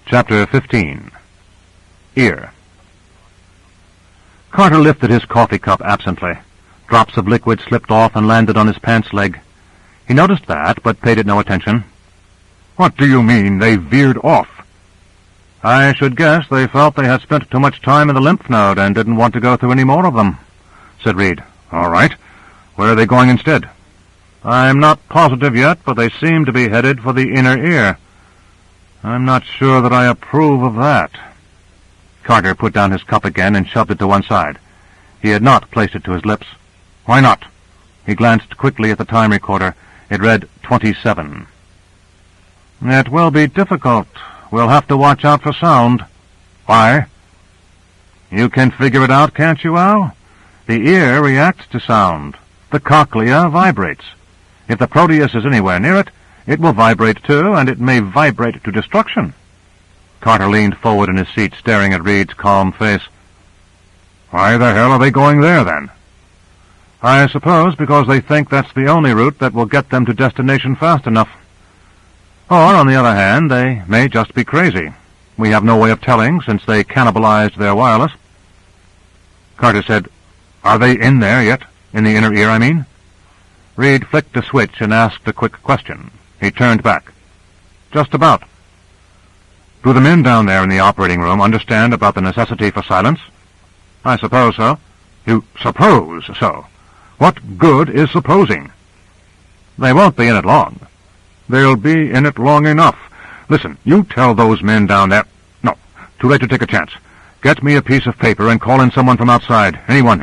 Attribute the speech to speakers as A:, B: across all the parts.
A: Chapter 15. Ear. Carter lifted his coffee cup absently. Drops of liquid slipped off and landed on his pants leg. He noticed that, but paid it no attention.
B: "What do you mean, they veered off?"
A: "I should guess they felt they had spent too much time in the lymph node and didn't want to go through any more of them," said Reed.
B: "All right. Where are they going instead?"
A: "I'm not positive yet, but they seem to be headed for the inner ear. I'm not sure that I approve of that." Carter put down his cup again and shoved it to one side. He had not placed it to his lips.
B: "Why not?"
A: He glanced quickly at the time recorder. It read 27. "It will be difficult. We'll have to watch out for sound."
B: "Why?"
A: "You can figure it out, can't you, Al? The ear reacts to sound. The cochlea vibrates. If the Proteus is anywhere near it, it will vibrate too, and it may vibrate to destruction." Carter leaned forward in his seat, staring at Reed's calm face.
B: "Why the hell are they going there, then?"
A: "I suppose because they think that's the only route that will get them to destination fast enough. Or, on the other hand, they may just be crazy. We have no way of telling, since they cannibalized their wireless."
B: Carter said, "Are they in there yet? In the inner ear, I mean?"
A: Reed flicked a switch and asked a quick question. He turned back. "Just about."
B: "Do the men down there in the operating room understand about the necessity for silence?"
A: "I suppose so."
B: "You suppose so? What good is supposing?"
A: "They won't be in it long."
B: "They'll be in it long enough. Listen, you tell those men down there— No, too late to take a chance. Get me a piece of paper and call in someone from outside. Anyone.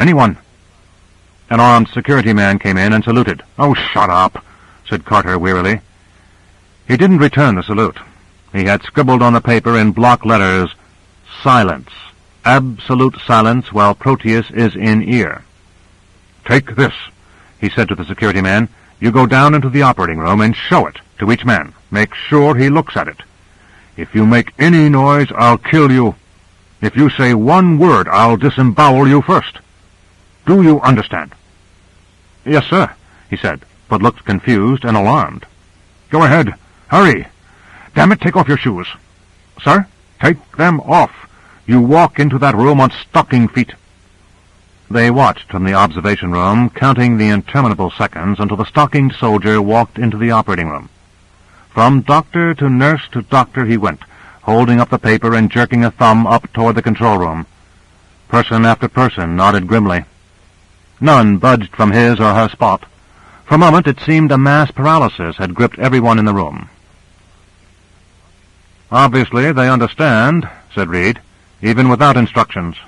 A: An armed security man came in and saluted.
B: "Oh, shut up," said Carter wearily.
A: He didn't return the salute. He had scribbled on the paper in block letters, "Silence. Absolute silence while Proteus is in ear."
B: "Take this,"
A: he said to the security man. "You go down into the operating room and show it to each man. Make sure he looks at it.
B: If you make any noise, I'll kill you. If you say one word, I'll disembowel you first. Do you understand?"
A: "Yes, sir," he said, but looked confused and alarmed.
B: "Go ahead. Hurry. Damn it, take off your shoes."
A: "Sir?"
B: "Take them off. You walk into that room on stocking feet."
A: They watched from the observation room, counting the interminable seconds until the stockinged soldier walked into the operating room. From doctor to nurse to doctor he went, holding up the paper and jerking a thumb up toward the control room. Person after person nodded grimly. None budged from his or her spot. For a moment it seemed a mass paralysis had gripped everyone in the room. "Obviously they understand," said Reed, "even without instructions."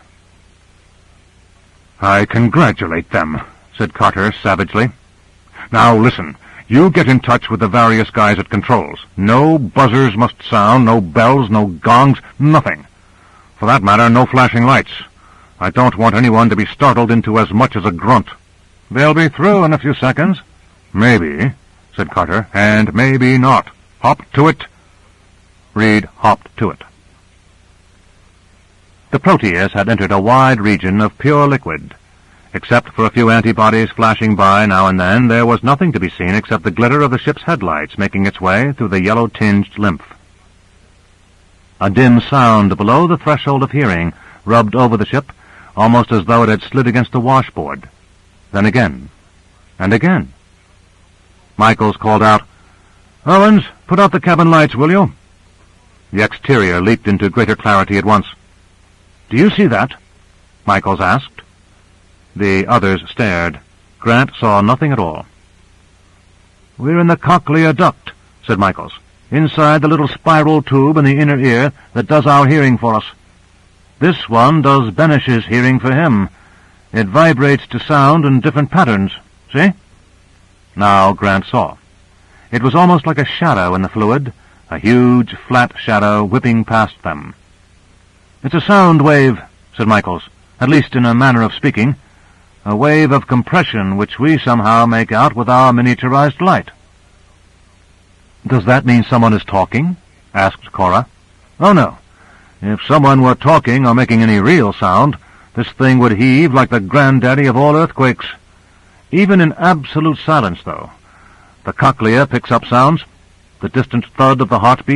B: "I congratulate them," said Carter savagely. "Now listen, you get in touch with the various guys at controls. No buzzers must sound, no bells, no gongs, nothing. For that matter, no flashing lights. I don't want anyone to be startled into as much as a grunt."
A: "They'll be through in a few seconds."
B: "Maybe," said Carter, "and maybe not. Hop to it."
A: Reed hopped to it. The Proteus had entered a wide region of pure liquid. Except for a few antibodies flashing by now and then, there was nothing to be seen except the glitter of the ship's headlights making its way through the yellow-tinged lymph. A dim sound below the threshold of hearing rubbed over the ship, almost as though it had slid against a washboard. Then again, and again. Michaels called out, "Owens, put out the cabin lights, will you?" The exterior leaped into greater clarity at once. "Do you see that?" Michaels asked. The others stared. Grant saw nothing at all. "We're in the cochlea duct," said Michaels, "inside the little spiral tube in the inner ear that does our hearing for us. This one does Benish's hearing for him. It vibrates to sound in different patterns. See?" Now Grant saw. It was almost like a shadow in the fluid, a huge, flat shadow whipping past them. "It's a sound wave," said Michaels, "at least in a manner of speaking. A wave of compression which we somehow make out with our miniaturized light." "Does that mean someone is talking?" asked Cora. "Oh, no. If someone were talking or making any real sound, this thing would heave like the granddaddy of all earthquakes. Even in absolute silence, though. The cochlea picks up sounds. The distant thud of the heartbeat,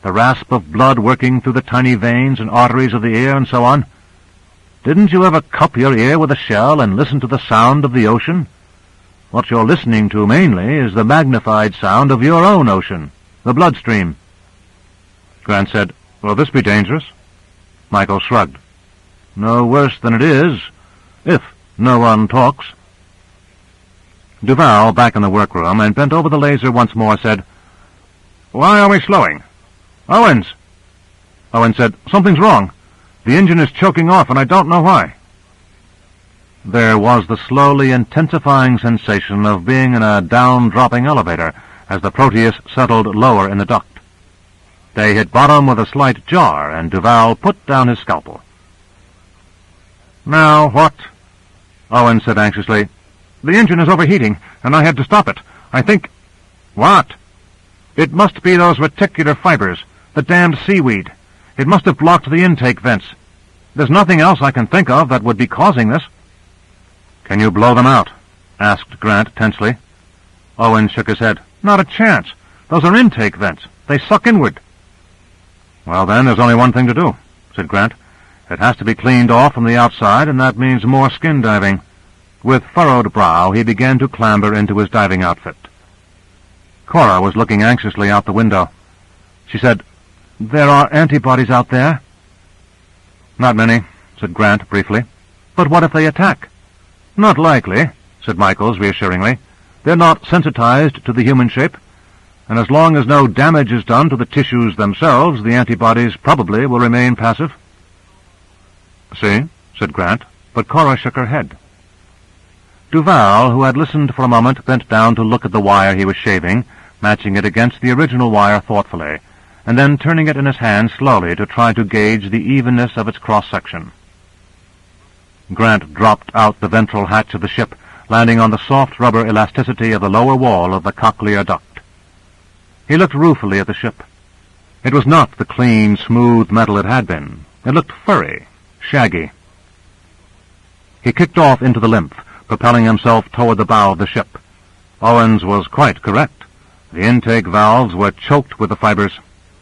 A: the rasp of blood working through the tiny veins and arteries of the ear, and so on. Didn't you ever cup your ear with a shell and listen to the sound of the ocean? What you're listening to mainly is the magnified sound of your own ocean, the bloodstream. Grant said, "Will this be dangerous?" Michael shrugged. "No worse than it is, if no one talks." Duval, back in the workroom and bent over the laser once more, said, "Why are we slowing? Owens!" Owens said, "Something's wrong. The engine is choking off, and I don't know why." There was the slowly intensifying sensation of being in a down-dropping elevator as the Proteus settled lower in the duct. They hit bottom with a slight jar, and Duval put down his scalpel. "Now what?" Owens said anxiously. "The engine is overheating, and I had to stop it. I think—" "What?" "It must be those reticular fibers, the damned seaweed. It must have blocked the intake vents. There's nothing else I can think of that would be causing this." "Can you blow them out?" asked Grant tensely. Owens shook his head. "Not a chance. Those are intake vents. They suck inward." "Well, then, there's only one thing to do," said Grant. "It has to be cleaned off from the outside, and that means more skin diving." With furrowed brow, he began to clamber into his diving outfit. Cora was looking anxiously out the window. She said, "There are antibodies out there?" "Not many," said Grant briefly. "But what if they attack?" "Not likely," said Michaels reassuringly. "They're not sensitized to the human shape, and as long as no damage is done to the tissues themselves, the antibodies probably will remain passive." "See," said Grant, but Cora shook her head. Duval, who had listened for a moment, bent down to look at the wire he was shaving, matching it against the original wire thoughtfully, and then turning it in his hand slowly to try to gauge the evenness of its cross-section. Grant dropped out the ventral hatch of the ship, landing on the soft rubber elasticity of the lower wall of the cochlear duct. He looked ruefully at the ship. It was not the clean, smooth metal it had been. It looked furry, shaggy. He kicked off into the lymph, propelling himself toward the bow of the ship. Owens was quite correct. The intake valves were choked with the fibers.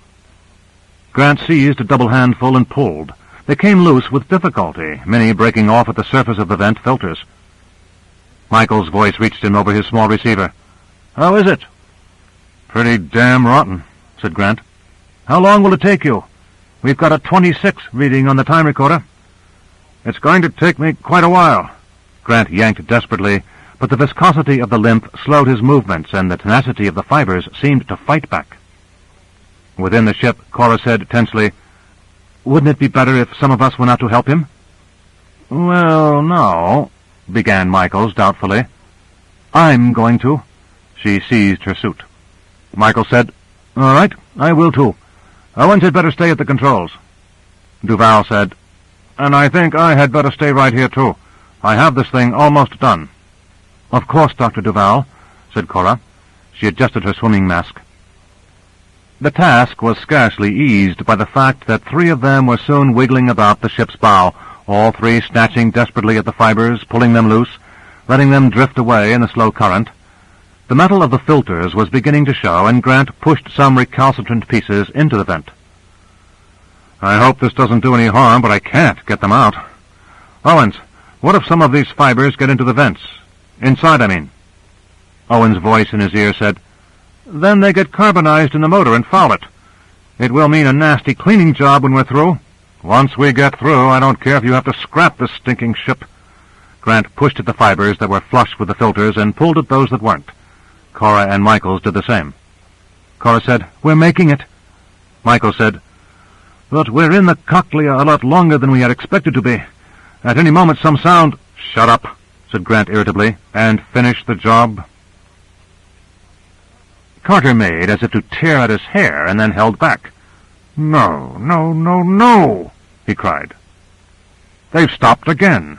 A: Grant seized a double handful and pulled. They came loose with difficulty, many breaking off at the surface of the vent filters. Michael's voice reached him over his small receiver. "How is it?" "Pretty damn rotten," said Grant. "How long will it take you?" "We've got a 26 reading on the time recorder." "It's going to take me quite a while." Grant yanked desperately, but the viscosity of the lymph slowed his movements, and the tenacity of the fibers seemed to fight back. Within the ship, Cora said tensely, "Wouldn't it be better if some of us went out to help him?" "Well, no," began Michaels doubtfully. "I'm going to." She seized her suit. Michael said, "All right, I will too. Owens had better stay at the controls." Duval said, "And I think I had better stay right here too. I have this thing almost done." "Of course, Dr. Duval," said Cora. She adjusted her swimming mask. The task was scarcely eased by the fact that three of them were soon wiggling about the ship's bow, all three snatching desperately at the fibers, pulling them loose, letting them drift away in the slow current. The metal of the filters was beginning to show, and Grant pushed some recalcitrant pieces into the vent. "I hope this doesn't do any harm, but I can't get them out. Owens, what if some of these fibers get into the vents? Inside, I mean." Owens' voice in his ear said, "Then they get carbonized in the motor and foul it. It will mean a nasty cleaning job when we're through." "Once we get through, I don't care if you have to scrap this stinking ship." Grant pushed at the fibers that were flush with the filters and pulled at those that weren't. Cora and Michaels did the same. Cora said, "We're making it." Michael said, "But we're in the cochlea a lot longer than we had expected to be. At any moment some sound—" "Shut up," said Grant irritably, "and finish the job." Carter made as if to tear at his hair and then held back. "No, no, no, no," he cried. "They've stopped again."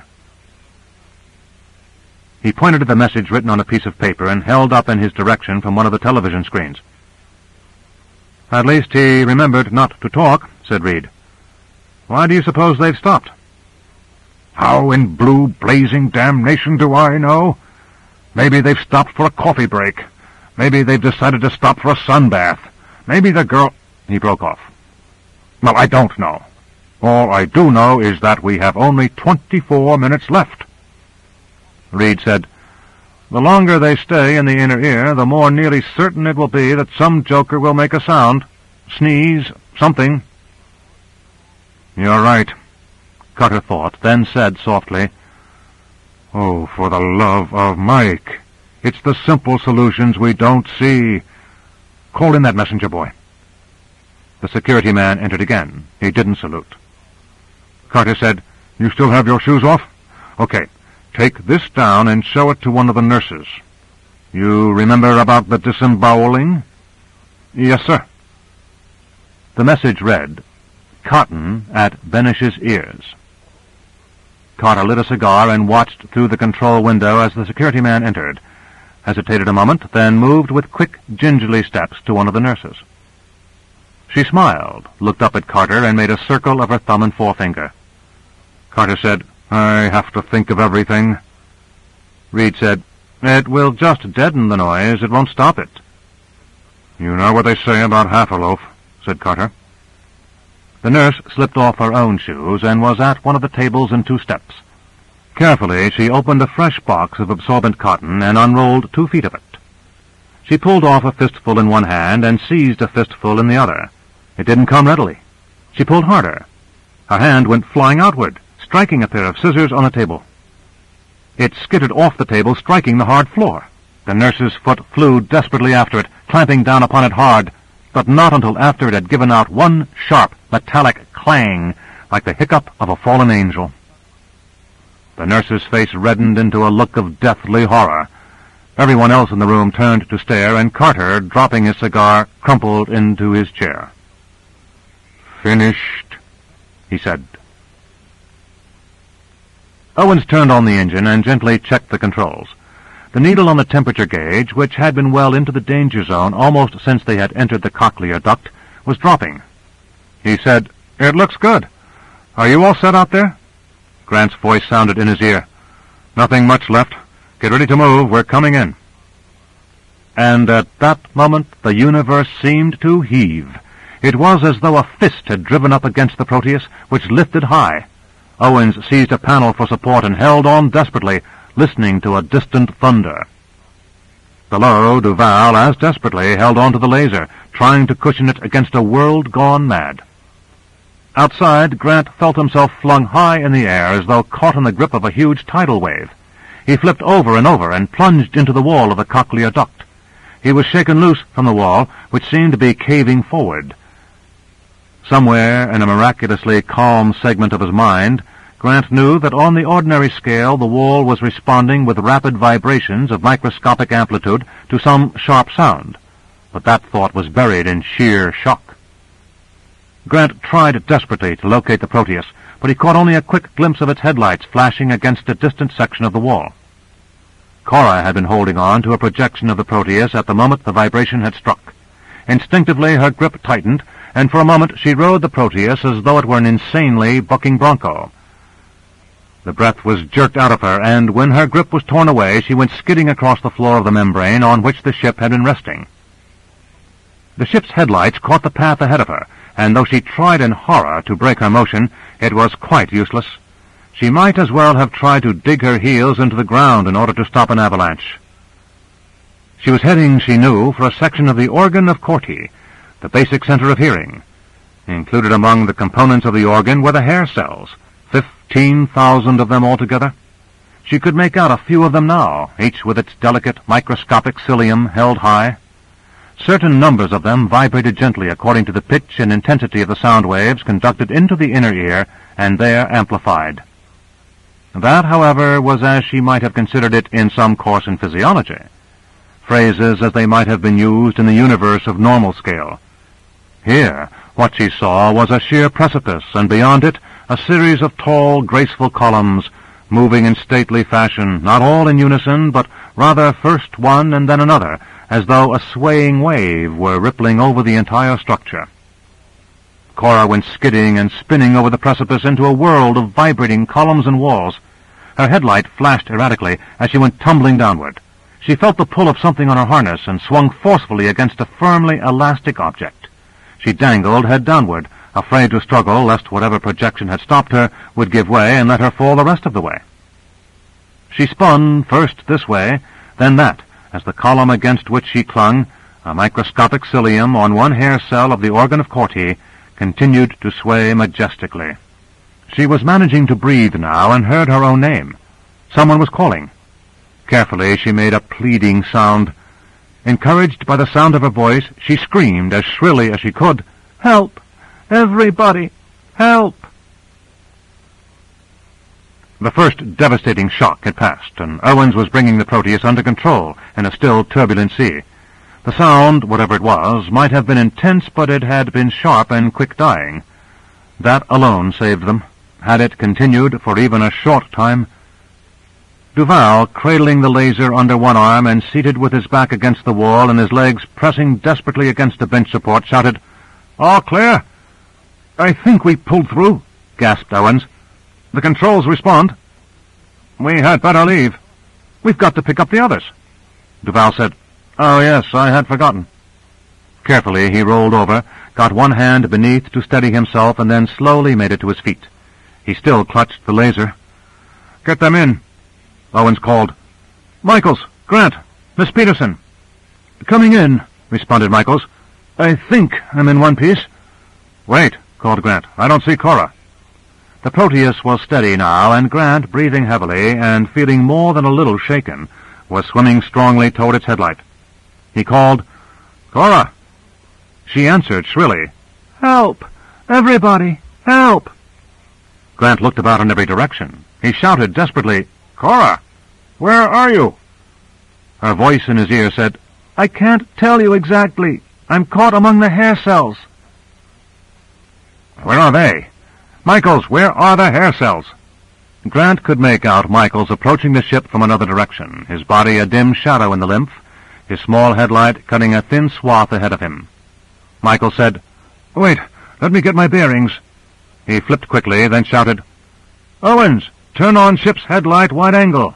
A: He pointed at the message written on a piece of paper and held up in his direction from one of the television screens. "At least he remembered not to talk," said Reed. "Why do you suppose they've stopped?" "How in blue blazing damnation do I know? Maybe they've stopped for a coffee break. Maybe they've decided to stop for a sunbath. Maybe the girl—"
B: He broke off. Well, I don't know. All I do know is that we have only 24 minutes left.
A: Reed said, "The longer they stay in the inner ear, the more nearly certain it will be that some joker will make a sound. Sneeze, something."
B: "You're right," Cutter thought, then said softly, "Oh, for the love of Mike! It's the simple solutions we don't see. Call in that messenger boy."
A: The security man entered again. He didn't salute.
B: Carter said, "You still have your shoes off? Okay, take this down and show it to one of the nurses. You remember about the disemboweling?"
A: "Yes, sir." The message read, "Cotton at Benish's ears." Carter lit a cigar and watched through the control window as the security man entered, hesitated a moment, then moved with quick, gingerly steps to one of the nurses. She smiled, looked up at Carter, and made a circle of her thumb and forefinger.
B: Carter said, "I have to think of everything."
A: Reed said, "It will just deaden the noise. It won't stop it."
B: "You know what they say about half a loaf," said Carter.
A: The nurse slipped off her own shoes and was at one of the tables in 2 steps. Carefully, she opened a fresh box of absorbent cotton and unrolled 2 feet of it. She pulled off a fistful in one hand and seized a fistful in the other. It didn't come readily. She pulled harder. Her hand went flying outward, striking a pair of scissors on the table. It skittered off the table, striking the hard floor. The nurse's foot flew desperately after it, clamping down upon it hard, but not until after it had given out one sharp, metallic clang, like the hiccup of a fallen angel. The nurse's face reddened into a look of deathly horror. Everyone else in the room turned to stare, and Carter, dropping his cigar, crumpled into his chair.
B: "Finished," he said.
A: Owens turned on the engine and gently checked the controls. The needle on the temperature gauge, which had been well into the danger zone almost since they had entered the cochlear duct, was dropping.
B: He said, "It looks good. Are you all set out there?"
A: Grant's voice sounded in his ear.
B: "Nothing much left. Get ready to move. We're coming in."
A: And at that moment the universe seemed to heave. It was as though a fist had driven up against the Proteus, which lifted high. Owens seized a panel for support and held on desperately, listening to a distant thunder. Below, Duval, as desperately, held on to the laser, trying to cushion it against a world gone mad. Outside, Grant felt himself flung high in the air as though caught in the grip of a huge tidal wave. He flipped over and plunged into the wall of the cochlear duct. He was shaken loose from the wall, which seemed to be caving forward. Somewhere in a miraculously calm segment of his mind, Grant knew that on the ordinary scale the wall was responding with rapid vibrations of microscopic amplitude to some sharp sound, but that thought was buried in sheer shock. Grant tried desperately to locate the Proteus, but he caught only a quick glimpse of its headlights flashing against a distant section of the wall. Cora had been holding on to a projection of the Proteus at the moment the vibration had struck. Instinctively her grip tightened, and for a moment she rode the Proteus as though it were an insanely bucking bronco. The breath was jerked out of her, and when her grip was torn away, she went skidding across the floor of the membrane on which the ship had been resting. The ship's headlights caught the path ahead of her, and though she tried in horror to break her motion, it was quite useless. She might as well have tried to dig her heels into the ground in order to stop an avalanche. She was heading, she knew, for a section of the organ of Corti, the basic center of hearing. Included among the components of the organ were the hair cells, 15,000 of them altogether. She could make out a few of them now, each with its delicate microscopic cilium held high. Certain numbers of them vibrated gently according to the pitch and intensity of the sound waves conducted into the inner ear and there amplified. That, however, was as she might have considered it in some course in physiology. Phrases as they might have been used in the universe of normal scale. Here, what she saw was a sheer precipice, and beyond it, a series of tall, graceful columns, moving in stately fashion, not all in unison, but rather first one and then another, as though a swaying wave were rippling over the entire structure. Cora went skidding and spinning over the precipice into a world of vibrating columns and walls. Her headlight flashed erratically as she went tumbling downward. She felt the pull of something on her harness and swung forcefully against a firmly elastic object. She dangled head downward, afraid to struggle lest whatever projection had stopped her would give way and let her fall the rest of the way. She spun first this way, then that, as the column against which she clung, a microscopic cilium on one hair cell of the organ of Corti, continued to sway majestically. She was managing to breathe now and heard her own name. Someone was calling. Carefully she made a pleading sound. Encouraged by the sound of her voice, she screamed as shrilly as she could, "Help! Everybody! Help!" The first devastating shock had passed, and Owens was bringing the Proteus under control in a still turbulent sea. The sound, whatever it was, might have been intense, but it had been sharp and quick-dying. That alone saved them. Had it continued for even a short time... Duval, cradling the laser under one arm and seated with his back against the wall and his legs pressing desperately against a bench support, shouted, "All clear!" "I think we pulled through," gasped Owens. "The controls respond." "We had better leave. We've got to pick up the others." Duval said, "Oh, yes, I had forgotten." Carefully he rolled over, got one hand beneath to steady himself, and then slowly made it to his feet. He still clutched the laser. "Get them in," Owens called. "Michaels, Grant, Miss Peterson." "Coming in," responded Michaels. "I think I'm in one piece." "Wait," called Grant. "I don't see Cora." The Proteus was steady now, and Grant, breathing heavily and feeling more than a little shaken, was swimming strongly toward its headlight. He called, "Cora!" She answered shrilly, "Help! Everybody! Help!" Grant looked about in every direction. He shouted desperately, "Cora! Where are you?" Her voice in his ear said, "I can't tell you exactly. I'm caught among the hair cells." "Where are they? Michaels, where are the hair cells?" Grant could make out Michaels approaching the ship from another direction, his body a dim shadow in the lymph, his small headlight cutting a thin swath ahead of him. Michaels said, "Wait, let me get my bearings." He flipped quickly, then shouted, "Owens, turn on ship's headlight wide angle."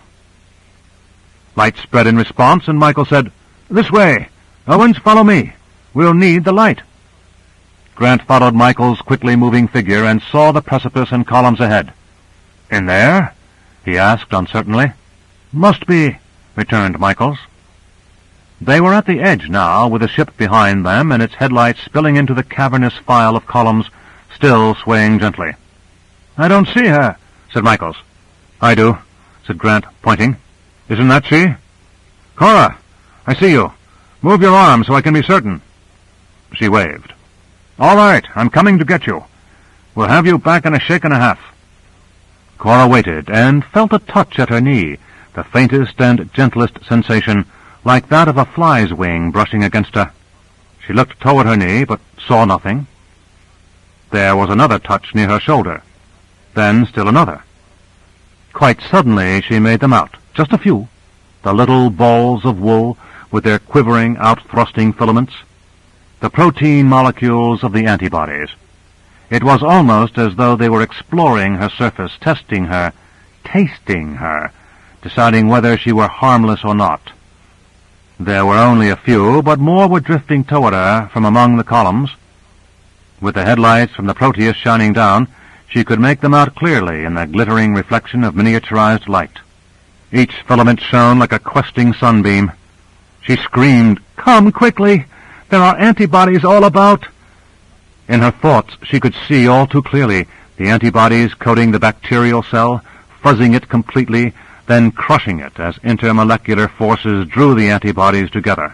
A: Light spread in response, and Michaels said, "This way. Owens, follow me. We'll need the light." Grant followed Michaels' quickly moving figure and saw the precipice and columns ahead. "In there?" he asked uncertainly. "Must be," returned Michaels. They were at the edge now, with the ship behind them and its headlights spilling into the cavernous file of columns, still swaying gently. "I don't see her," said Michaels. "I do," said Grant, pointing. "Isn't that she?" "Cora, I see you. Move your arm so I can be certain." She waved. "All right, I'm coming to get you. We'll have you back in a shake and a half." Cora waited, and felt a touch at her knee, the faintest and gentlest sensation, like that of a fly's wing brushing against her. She looked toward her knee, but saw nothing. There was another touch near her shoulder, then still another. Quite suddenly she made them out, just a few, the little balls of wool with their quivering, out-thrusting filaments, the protein molecules of the antibodies. It was almost as though they were exploring her surface, testing her, tasting her, deciding whether she were harmless or not. There were only a few, but more were drifting toward her from among the columns. With the headlights from the Proteus shining down, she could make them out clearly in the glittering reflection of miniaturized light. Each filament shone like a questing sunbeam. She screamed, "Come quickly! There are antibodies all about!" In her thoughts she could see all too clearly the antibodies coating the bacterial cell, fuzzing it completely, then crushing it as intermolecular forces drew the antibodies together.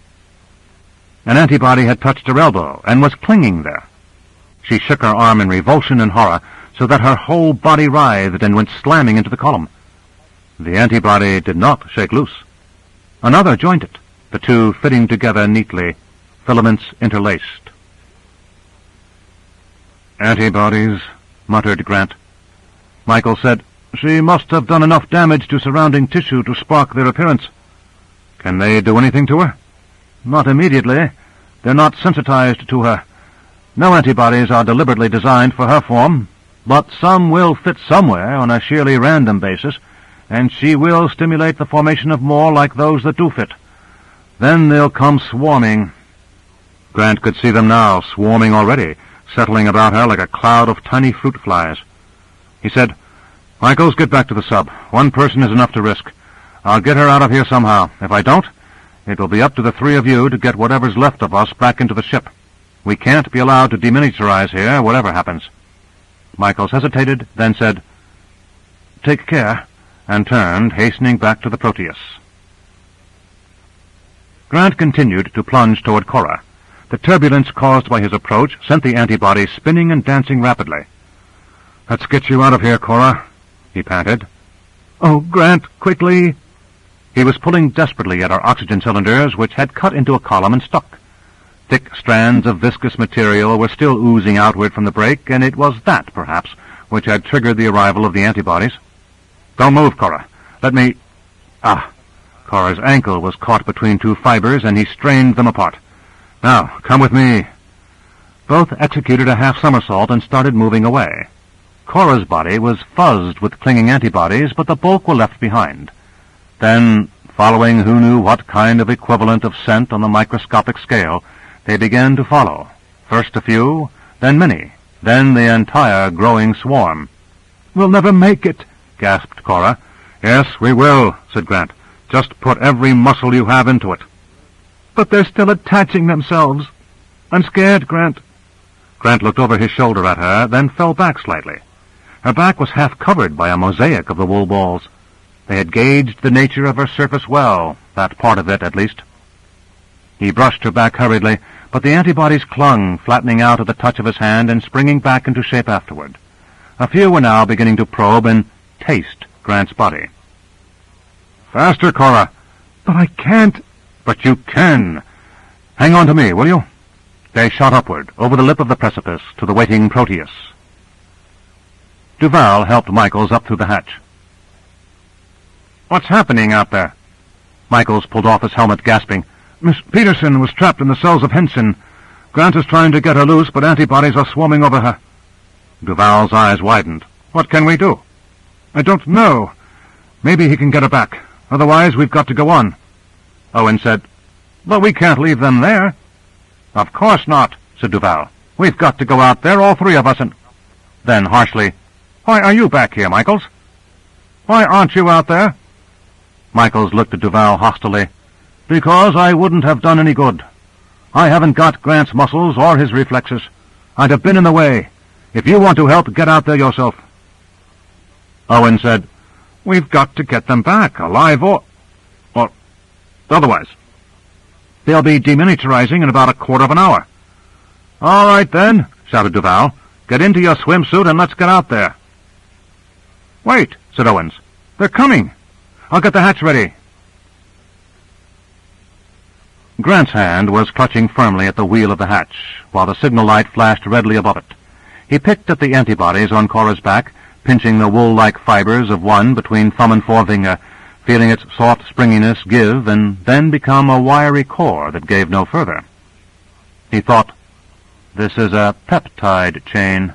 A: An antibody had touched her elbow and was clinging there. She shook her arm in revulsion and horror, so that her whole body writhed and went slamming into the column. The antibody did not shake loose. Another joined it, the two fitting together neatly, filaments interlaced. "Antibodies," muttered Grant. Michael said, "She must have done enough damage to surrounding tissue to spark their appearance." "Can they do anything to her?" "Not immediately. They're not sensitized to her. No antibodies are deliberately designed for her form, but some will fit somewhere on a sheerly random basis, and she will stimulate the formation of more like those that do fit. Then they'll come swarming." Grant could see them now, swarming already, settling about her like a cloud of tiny fruit flies. He said, "Michaels, get back to the sub. One person is enough to risk. I'll get her out of here somehow. If I don't, it will be up to the three of you to get whatever's left of us back into the ship. We can't be allowed to demilitarize here, whatever happens." Michaels hesitated, then said, "Take care," and turned, hastening back to the Proteus. Grant continued to plunge toward Cora. The turbulence caused by his approach sent the antibodies spinning and dancing rapidly. "Let's get you out of here, Cora," he panted. "Oh, Grant, quickly!" He was pulling desperately at our oxygen cylinders, which had cut into a column and stuck. Thick strands of viscous material were still oozing outward from the break, and it was that, perhaps, which had triggered the arrival of the antibodies. "Don't move, Cora. Let me—" Ah! Cora's ankle was caught between two fibers, and he strained them apart. "Now, come with me." Both executed a half-somersault and started moving away. Cora's body was fuzzed with clinging antibodies, but the bulk were left behind. Then, following who knew what kind of equivalent of scent on the microscopic scale, they began to follow. First a few, then many, then the entire growing swarm. "We'll never make it," gasped Cora. "Yes, we will," said Grant. "Just put every muscle you have into it." "But they're still attaching themselves. I'm scared, Grant." Grant looked over his shoulder at her, then fell back slightly. Her back was half covered by a mosaic of the wool balls. They had gauged the nature of her surface well, that part of it, at least. He brushed her back hurriedly, but the antibodies clung, flattening out at the touch of his hand and springing back into shape afterward. A few were now beginning to probe and taste Grant's body. "Faster, Cora!" "But I can't." "But you can. Hang on to me, will you?" They shot upward, over the lip of the precipice, to the waiting Proteus. Duval helped Michaels up through the hatch. "What's happening out there?" Michaels pulled off his helmet, gasping. "Miss Peterson was trapped in the cells of Henson. Grant is trying to get her loose, but antibodies are swarming over her." Duval's eyes widened. "What can we do?" "I don't know. Maybe he can get her back. Otherwise, we've got to go on." Owen said, "But we can't leave them there." "Of course not," said Duval. "We've got to go out there, all three of us, and—" Then, harshly, "Why are you back here, Michaels? Why aren't you out there?" Michaels looked at Duval hostilely. "Because I wouldn't have done any good. I haven't got Grant's muscles or his reflexes. I'd have been in the way. If you want to help, get out there yourself." Owen said, "We've got to get them back, alive or otherwise. They'll be demilitarizing in about a quarter of an hour." "All right, then," shouted Duval. "Get into your swimsuit and let's get out there." "Wait," said Owens. "They're coming. I'll get the hatch ready." Grant's hand was clutching firmly at the wheel of the hatch, while the signal light flashed redly above it. He picked at the antibodies on Cora's back, pinching the wool-like fibers of one between thumb and forefinger, feeling its soft springiness give and then become a wiry core that gave no further. He thought, "This is a peptide chain."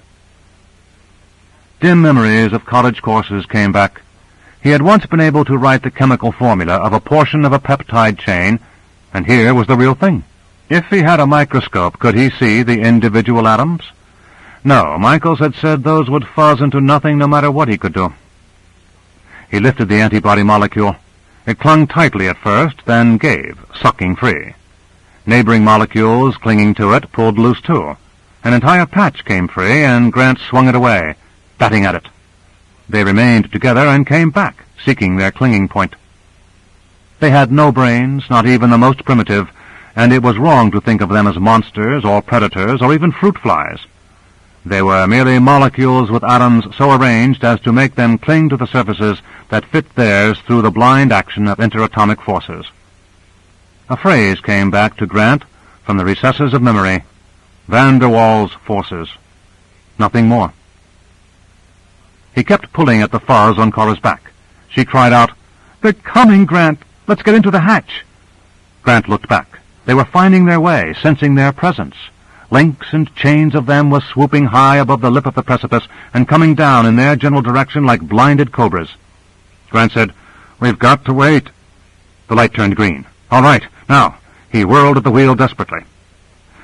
A: Dim memories of college courses came back. He had once been able to write the chemical formula of a portion of a peptide chain, and here was the real thing. If he had a microscope, could he see the individual atoms? No, Michaels had said those would fuzz into nothing no matter what he could do. He lifted the antibody molecule. It clung tightly at first, then gave, sucking free. Neighboring molecules clinging to it pulled loose too. An entire patch came free, and Grant swung it away, batting at it. They remained together and came back, seeking their clinging point. They had no brains, not even the most primitive, and it was wrong to think of them as monsters or predators or even fruit flies. They were merely molecules with atoms so arranged as to make them cling to the surfaces that fit theirs through the blind action of interatomic forces. A phrase came back to Grant from the recesses of memory: Van der Waals forces. Nothing more. He kept pulling at the fuzz on Cora's back. She cried out, "They're coming, Grant! Let's get into the hatch!" Grant looked back. They were finding their way, sensing their presence. Links and chains of them were swooping high above the lip of the precipice and coming down in their general direction like blinded cobras. Grant said, "We've got to wait." The light turned green. "All right, now." He whirled at the wheel desperately.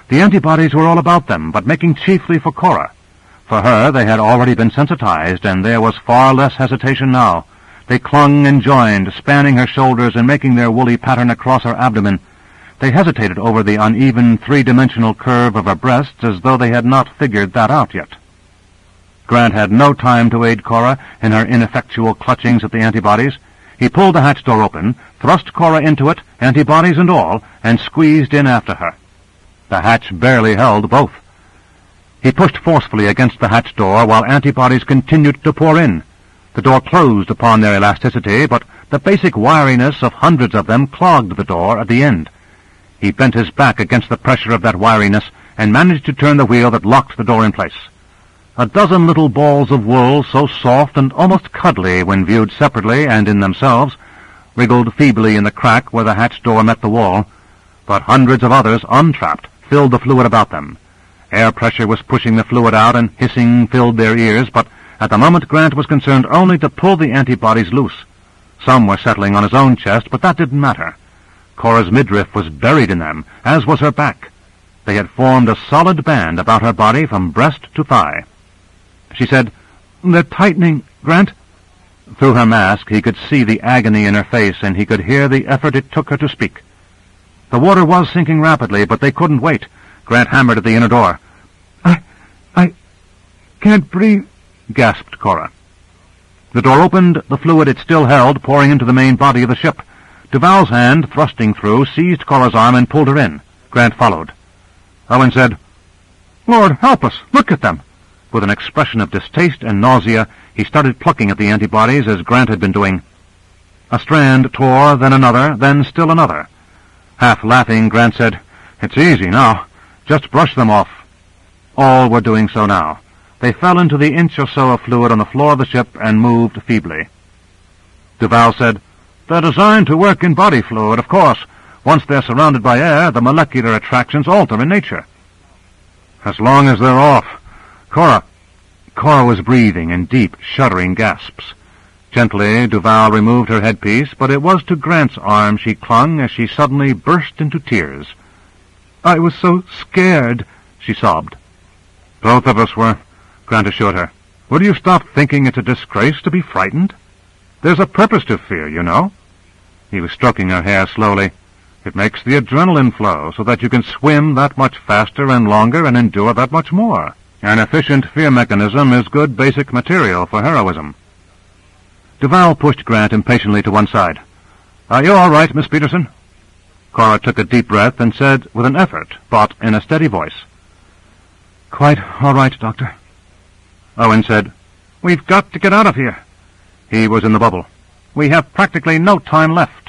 A: The antibodies were all about them, but making chiefly for Cora. For her, they had already been sensitized, and there was far less hesitation now. They clung and joined, spanning her shoulders and making their woolly pattern across her abdomen. They hesitated over the uneven three-dimensional curve of her breasts as though they had not figured that out yet. Grant had no time to aid Cora in her ineffectual clutchings at the antibodies. He pulled the hatch door open, thrust Cora into it, antibodies and all, and squeezed in after her. The hatch barely held both. He pushed forcefully against the hatch door while antibodies continued to pour in. The door closed upon their elasticity, but the basic wiriness of hundreds of them clogged the door at the end. He bent his back against the pressure of that wiriness and managed to turn the wheel that locked the door in place. A dozen little balls of wool, so soft and almost cuddly when viewed separately and in themselves, wriggled feebly in the crack where the hatch door met the wall, but hundreds of others, untrapped, filled the fluid about them. Air pressure was pushing the fluid out, and hissing filled their ears, but at the moment Grant was concerned only to pull the antibodies loose. Some were settling on his own chest, but that didn't matter. Cora's midriff was buried in them, as was her back. They had formed a solid band about her body from breast to thigh. She said, "They're tightening, Grant." Through her mask he could see the agony in her face, and he could hear the effort it took her to speak. The water was sinking rapidly, but they couldn't wait. Grant hammered at the inner door. I can't breathe," gasped Cora. The door opened, the fluid it still held pouring into the main body of the ship. Duval's hand, thrusting through, seized Cora's arm and pulled her in. Grant followed. Owen said, "Lord, help us! Look at them!" With an expression of distaste and nausea, he started plucking at the antibodies as Grant had been doing. A strand tore, then another, then still another. Half laughing, Grant said, "It's easy now. Just brush them off." All were doing so now. They fell into the inch or so of fluid on the floor of the ship and moved feebly. Duval said, "They're designed to work in body fluid, of course. Once they're surrounded by air, the molecular attractions alter in nature." "As long as they're off. Cora was breathing in deep, shuddering gasps. Gently, Duval removed her headpiece, but it was to Grant's arm she clung as she suddenly burst into tears. "I was so scared," she sobbed. "Both of us were," Grant assured her. "Will you stop thinking it's a disgrace to be frightened? There's a purpose to fear, you know." He was stroking her hair slowly. "It makes the adrenaline flow so that you can swim that much faster and longer and endure that much more. An efficient fear mechanism is good basic material for heroism." Duval pushed Grant impatiently to one side. "Are you all right, Miss Peterson?" Cora took a deep breath and said, with an effort, but in a steady voice, "Quite all right, Doctor." Owen said, "We've got to get out of here." He was in the bubble. "We have practically no time left."